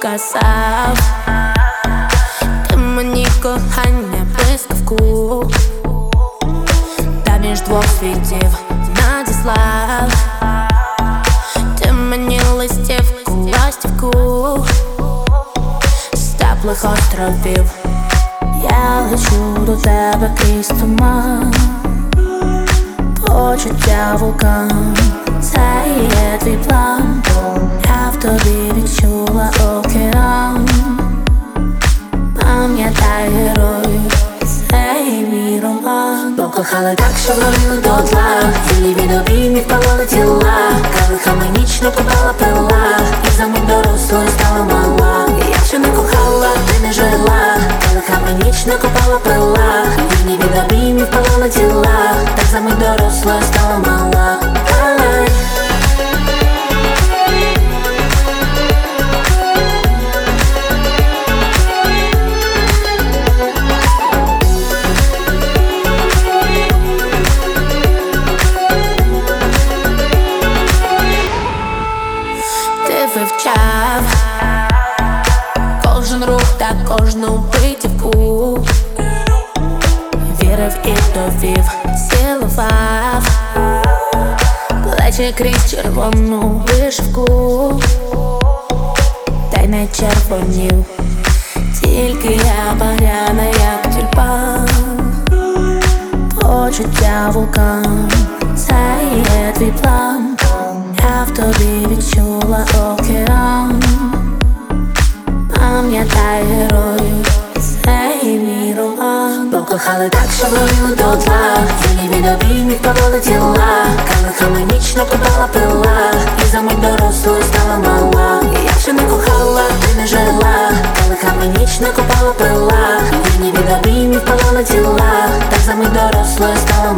показав, ти мені кохання блискавку, та між двох світів надіслав. Ти мені листівку, ластівку з теплих островів. Я лечу до тебе крізь туман, почуття вулкан, це є твій план. Я в тобі відчула океан. Пам'ятай героїв, цей мій роман. Покохали так, що горіли дотла, тілі від обіймів палали тіла. Калихами ніч не купала пила, і за мить дорослою стала мала. Якщо не кохала, ти не жила. Калихами ніч не купала пила, тілі від обіймів палали тіла. Так за мить дорослою стала мала. Вивчав кожен рух та кожну битівку, вірив і довів, цілував плечі крізь червону вишивку, та й не червонів, тільки я багряна, як тюльпан. Почуття вулкан, це є твій план. Я в тобі відчула океан. Пам'ятай героїв, цей мій роман. Покохали так, що горіли дотла, тілі від обіймів палали тіла. Калихами ніч накопала пила, і за мить дорослою стала мала. Якщо не кохала, ти не жила. Калихами ніч накопала пила, тілі від обіймів палали тіла. Так за мить дорослою стала мала.